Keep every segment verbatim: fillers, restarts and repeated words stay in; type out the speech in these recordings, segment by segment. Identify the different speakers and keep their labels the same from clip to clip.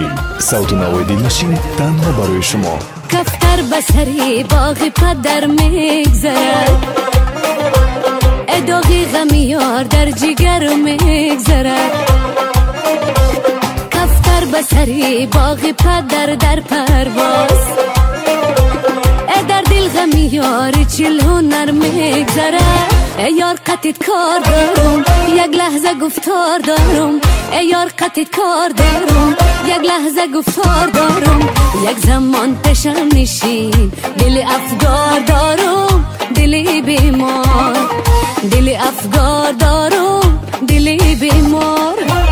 Speaker 1: صوت نوای دلنشین تنها برای شما.
Speaker 2: کفتر بسری باغ پدر میگذرد، اداغی غمیار در جگر میگذرد. کفتر بسری باغ پدر در پرواز، در دل غمیار چل هنر میگذرد. ای یار قطعت کار دارم، یک لحظه گفتار دارم. ای یار قطعت کار دارم، یک لحظه گفتار دارم. یک زمان پیشم نشین، دل افگار دارم، دلی بیمار. دل افگار دارم، دلی بیمار.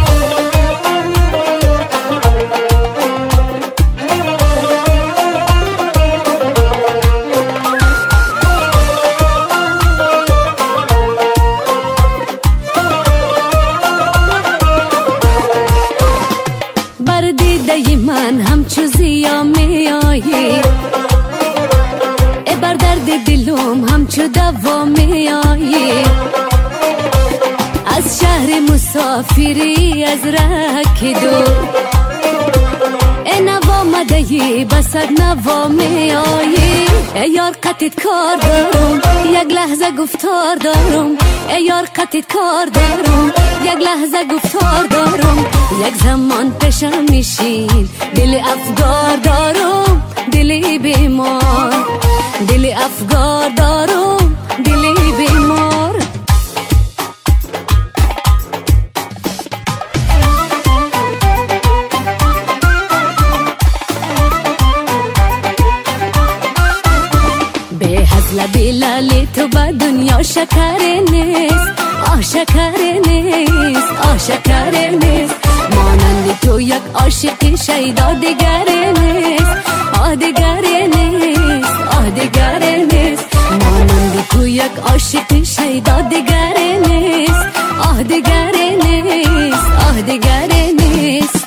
Speaker 2: دیده من همچو زیا می آیی، ای بر درد دلم همچو دوا می آیی. از شهر مسافری از رک دور، ای نوا مدهی بسد نوا می آیی. ای یار قطعت کار دارم، یک لحظه گفتار دارم. ای یار قطعت کار دارم، یک لحظه گفتار دارم. یک زمان پیشم نشین، دل افگار دارم، دلی بیمار. دل افگار دارم، دلی بیمار. به هزل بلالی تو با دنیا شکر نیست، آه شکر نیست، آه شکر نیست. مانند تو یک عاشق شیدا دیگر نیست، آه دیگر نیست، آه دیگر نیست. مانند تو یک عاشق شیدا دیگر نیست، آه دیگر نیست، آه دیگر نیست.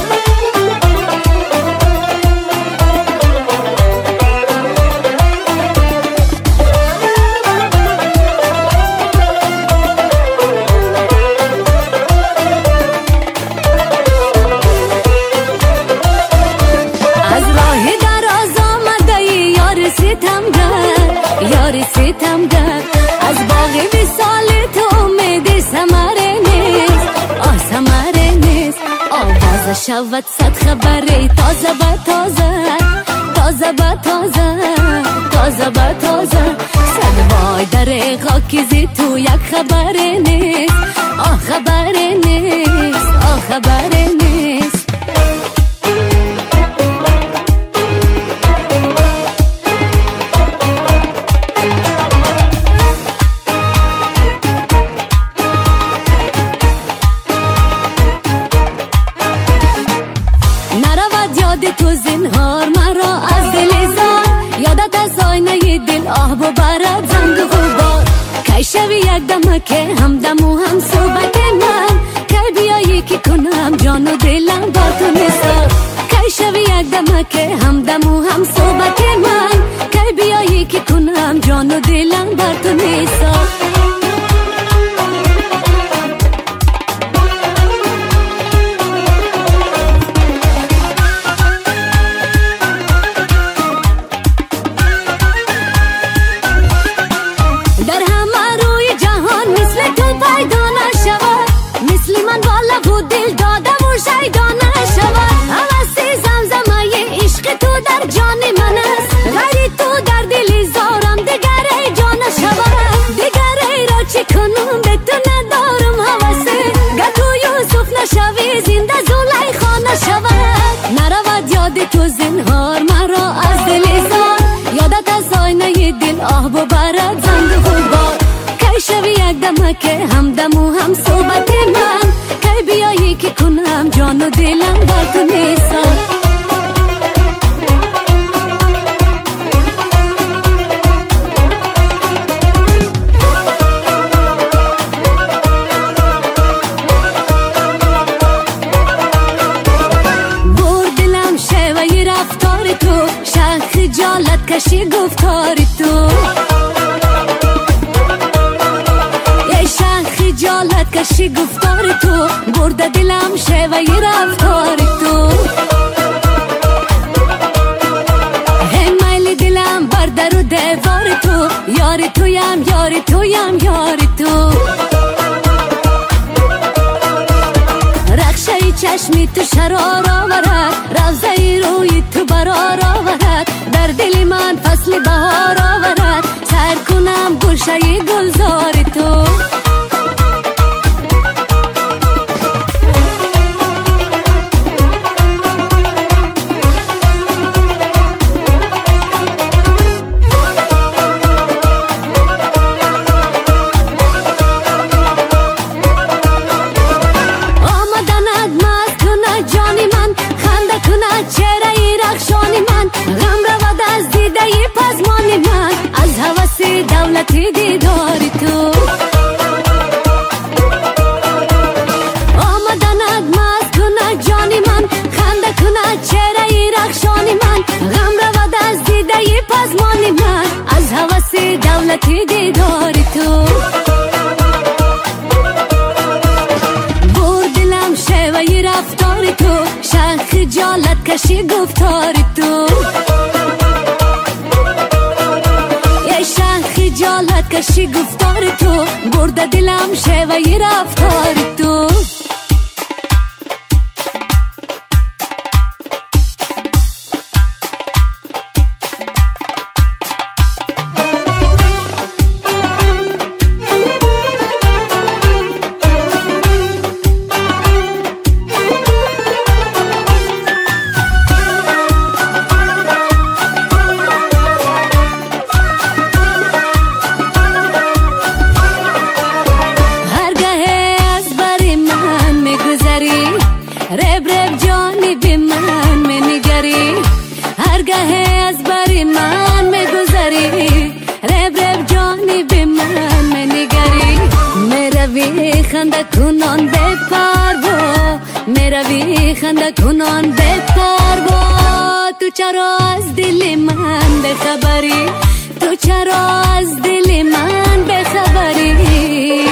Speaker 2: یاری ستمگر از باغ وصال تو امید ثمره نیست، آه ثمره نیست. آواز شود صد خبری تازه به تازه، تازه به تازه، تازه به تازه. صد وای در خاکیزی تو یک خبر نیست، آه خبر نیست، آه خبر نیست. تو زنهار مرا از دل زار، یادت از آینه دل آه ببرد زنگ غبار. کی شوی یک دمه که همدم و هم صحبت من، کی بیایی که کنم جان و دلم با تو نثار. کی شوی یک دمه که همدم و هم صحبت من، کی بیایی که کنم جان و دلم با تو نثار. تو زنهار مرا از دل زار، یادت از آینه دل آه ببرد زنگ غبار. کی شوی یک دمه که همدم و هم صحبت من، کی بیایی که کنم جان و دلم با تو نثار. خجالت کشی گفتار تو، یه شن خجالت کشی گفتار تو، برده دلم شوی رفتار تو. قرار آورد، روزه روی تو برار آورد، در دل من فصل بهار آورد، سر کنم گلشه گلزار تو. دولتی دیداری تو آمدند مست کنه جانی من، خنده کنه چهره رخشانی من، غم رود از دیده پزمانی من، از هوس دولتی دیداری تو. بر دلم شیوه رفتاری تو، شخ خجالت کشی گفتاری تو، خجالت کشی گفتار تو، برده دلم شیوه رفتار تو. رب رب جانی بی من می نگری، هرگاه از بری من می گذری، رب رب جانی بی من می نگری، می روی خنده کنان به پروا، می روی خنده کنان به پروا، تو چرا از دل من بخبری، تو چرا از دل من بخبری.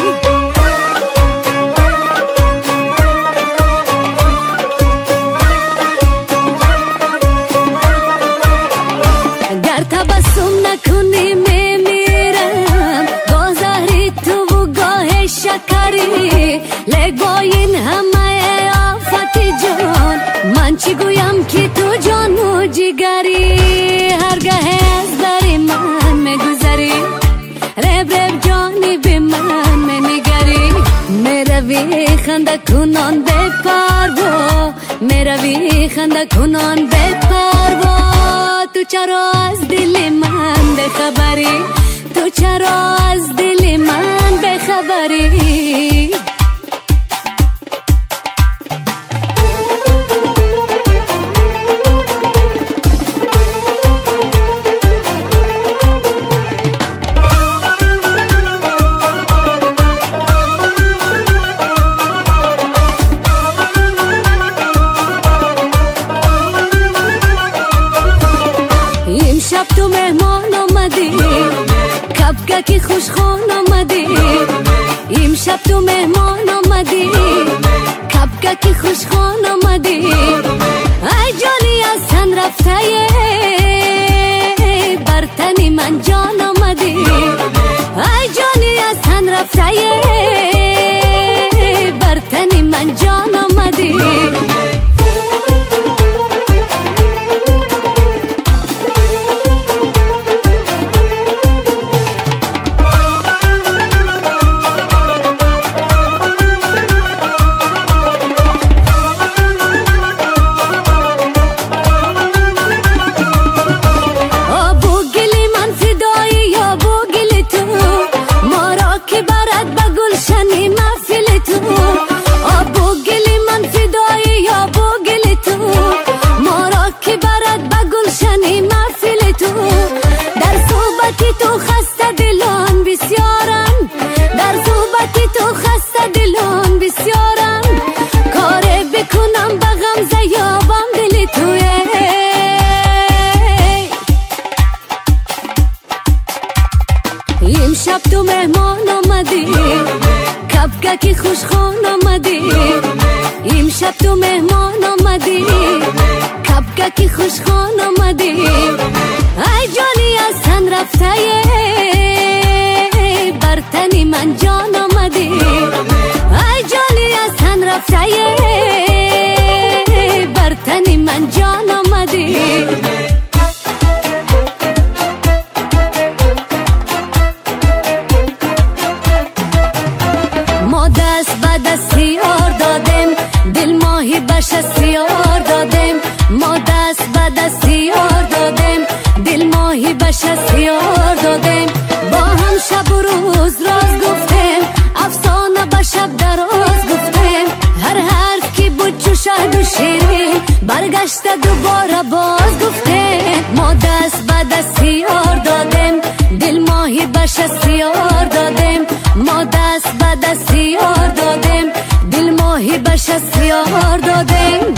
Speaker 2: تبسم نکنی میمیرم، گاه زهری تو و گاه شکری، لگ با این همه آفتی جان، من چی گویم که تو جان و جگری، هرگاه از بری من میگذری، رب رب جانی بی من میگری، میروی خنده کنان به پروا، میروی خنده کنان به پروا، تو چرا از دل من بخبری، تو چرا از دل من بخبری. شب تو مهمان آمدی، کبگه که خوش خان آمدی، امشب تو مهمان آمدی، کبگه که خوش خان آمدی، ای جانی از تن رفته بر تن من جان آمدی، ای جانی از تن رفته بر تن من جان آمدی. بگل گشته دوباره باز گفته ما دست به دست یار دادیم دل ماهی بش سیار دادیم ما دست به دست یار دادیم دل ماهی بش سیار دادیم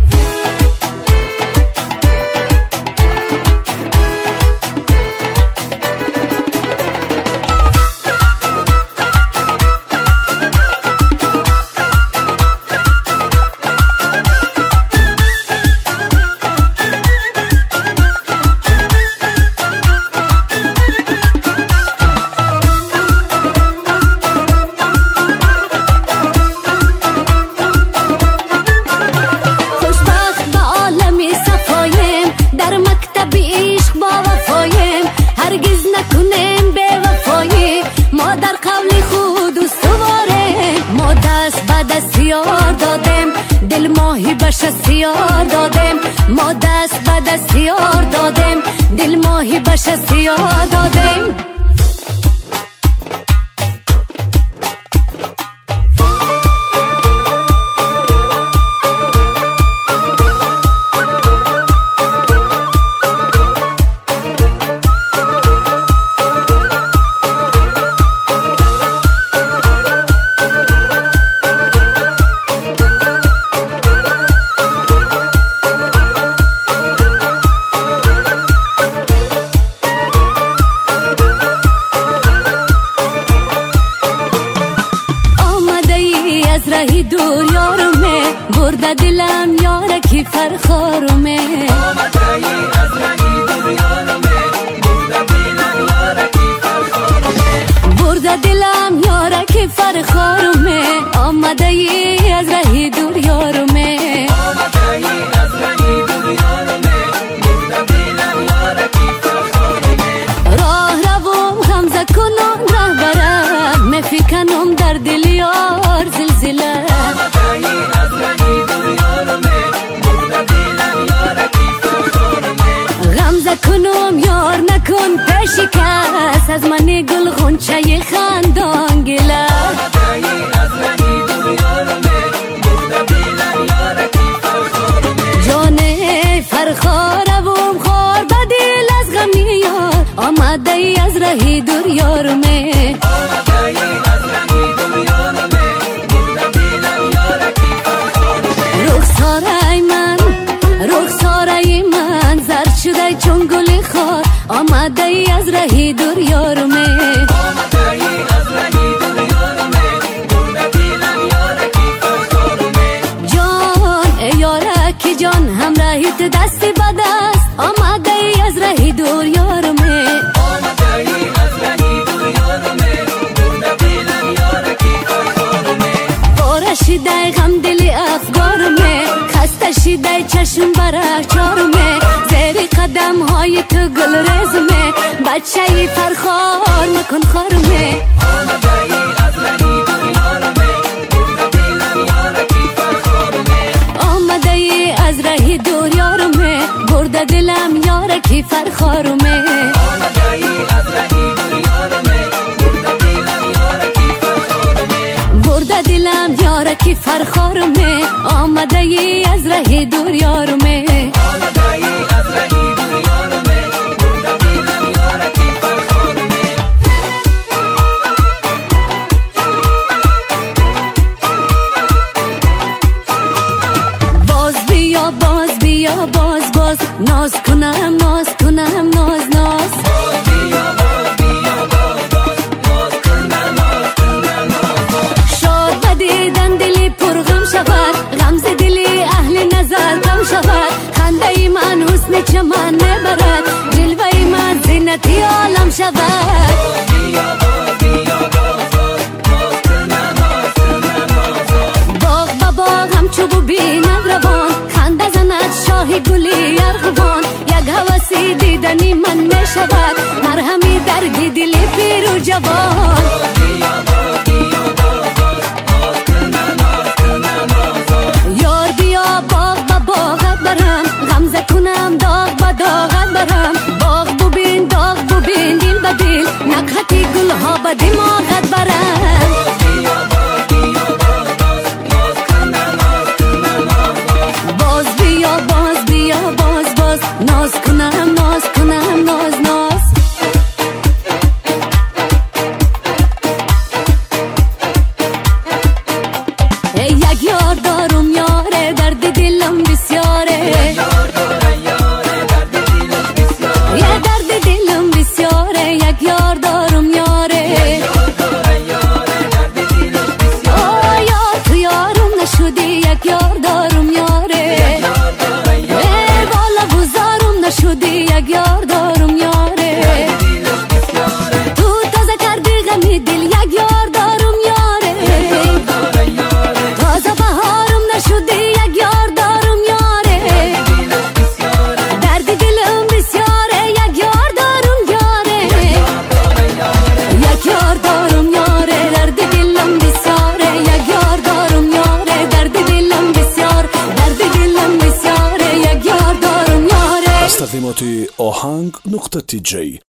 Speaker 2: سیار دادیم دل ماهی بش سیار دادیم ما دست به دست یار دادیم دل ماهی بش سیار دادیم از رهی دور یارمه برده دلم یارکی فرخارمه
Speaker 3: آمده ای از رهی دور یارمه برده دلم یارکی فرخارمه
Speaker 2: برده دلم یارکی فرخارمه آمده ای از رهی دور یارمه
Speaker 3: آمده ای از رهی دور یارمه برده دلم یارکی فرخارمه
Speaker 2: راه روم غمزه کنم ره برم مفکنم در دل یار زلزله
Speaker 3: آمده ای از رهی دور یارمه برده دلم یارکی فرخارمه
Speaker 2: غمزه کنم یار نکن پیش کس از من گل غنچه خندان گله
Speaker 3: آمده ای از رهی دور یارمه برده دلم یارکی فرخارمه
Speaker 2: جان فرخارم خور بدل از غمی یار آمده ای از رهی دور یارمه
Speaker 3: آمده ای از رهی دور یارمه برده دلم یارکی فرخارمه
Speaker 2: رخساره من رخساره من زرد شده چون گل خار آمده ای از رهی دور یارمه
Speaker 3: آمده ای از رهی دور یارمه برده دلم یارکی فرخارمه
Speaker 2: جان ای یارکی جان همراهیت دستی به دست آمده ای از رهی دور یارمه
Speaker 3: آمده ای از رهی دور یارمه برده دلم یارکی فرخارمه
Speaker 2: بارشیده غم دل افگارمه خسته شیده چشم برا چارمه زیر قدم های تو گل رزمه بچه فرخار مکن خارمه
Speaker 3: آمده ای از رهی دور یارمه برده دلم یارکی فرخارمه
Speaker 2: آمده ای از رهی دور یارمه برده دلم یارکی فرخارمه
Speaker 3: آمده ای از رهی دور یارمه برده دلم یارکی فرخارمه
Speaker 2: برده دلم یارکی فرخارمه آمده ای از رهی دور یارمه
Speaker 3: آمده ای از رهی دور یارمه برده دلم یارکی فرخارمه
Speaker 2: باز بیا باز بیا باز باز ناز کنم ناز کنم ناز ناز
Speaker 3: باز بیا باز بیا باز باز ناز کنم ناز کنم ناز باز
Speaker 2: شاد بدیدن دلی پرغم شود غمز دلی اهل نظر کم شود خنده ای من حسن چمن نبرد جلوه من زینتی عالم شود
Speaker 3: بیا باز بیا باز باز ناز کنم ناز کنم ناز باز
Speaker 2: باغ با باغ هم چوب بیند روان خنده زند شاه گلی ارغوان یک هوسی دیدنی من نشود مرهمی درد دل پیر و جوان
Speaker 3: بیا باز بیا باز باز ناز کنم ناز کنم ناز باز
Speaker 2: یار بیا باغ با باغت برم غمزه کنم داغ با داغت برم باغ ببین داغ ببین دل به دل نکهتی گل ها به دماغت برم
Speaker 3: بیا باز بیا باز باز ناز کنم ناز کنم ناز باز
Speaker 2: باز بیا باز بیا
Speaker 1: تقدیمات آهنگ نقطه تی جی